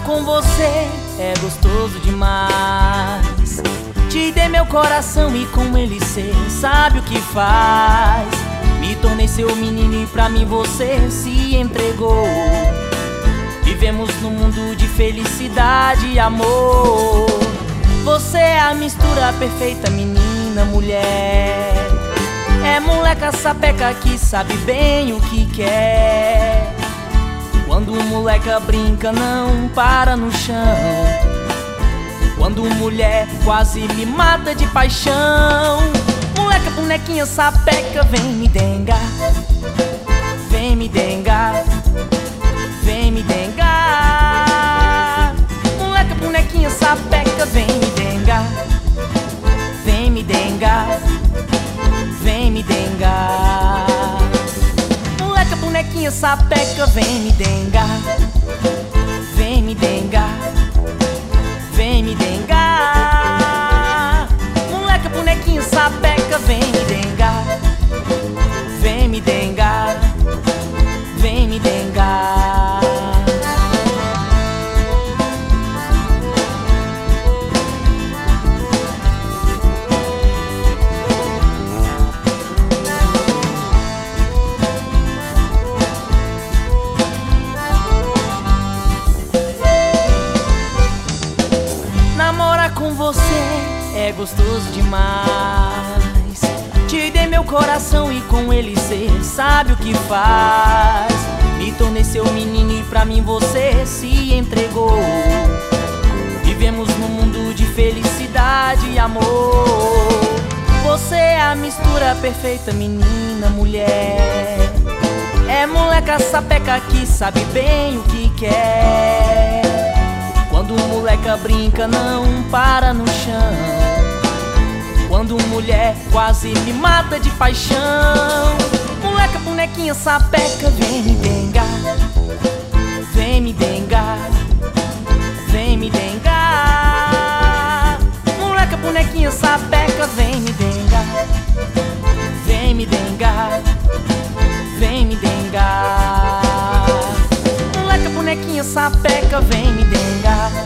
com você é gostoso demais. Te dei meu coração e com ele cê sabe o que faz. Me tornei seu menino e pra mim você se entregou. Vivemos num mundo de felicidade e amor. Você é a mistura perfeita, menina, mulher. É moleca sapeca que sabe bem o que quer. Quando moleca brinca não para no chão. Quando mulher quase me mata de paixão. Moleca bonequinha sapeca, vem me dengar. Vem me dengar. Vem me dengar. Moleca bonequinha sapeca, vem me dengar. Vem me dengar. Vem me dengar. Moleca bonequinha sapeca, vem me dengar. Vem me dengar. Vem me dengar. Moleca bonequinha sapeca, vem me dengar. Vem me dengar. Vem me dengar. Namorar com você é gostoso demais. Te dei meu coração e com ele cê sabe o que faz. Me tornei seu menino e pra mim você se entregou. Vivemos num mundo de felicidade e amor. Você é a mistura perfeita, menina, mulher. É moleca sapeca que sabe bem o que quer. Quando moleca brinca não para no chão. Quando mulher quase me mata de paixão. Moleca bonequinha sapeca, vem me dengar. Vem me dengar. Vem me dengar. Moleca bonequinha sapeca, vem me dengar. Vem me dengar. Vem me dengar. Moleca bonequinha sapeca, vem me dengar.